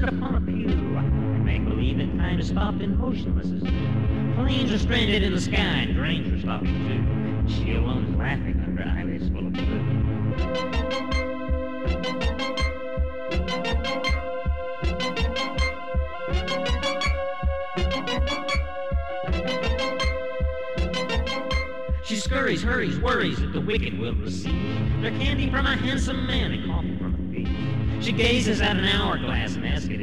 upon a pew and make believe that time is stopped and motionless as dew. Planes are stranded in the sky and trains are stopping too. She alone is laughing under eyelids full of blue. She scurries, hurries, worries that the wicked will receive their candy from a handsome man and coffee from a thief. She gazes at an hourglass and asks it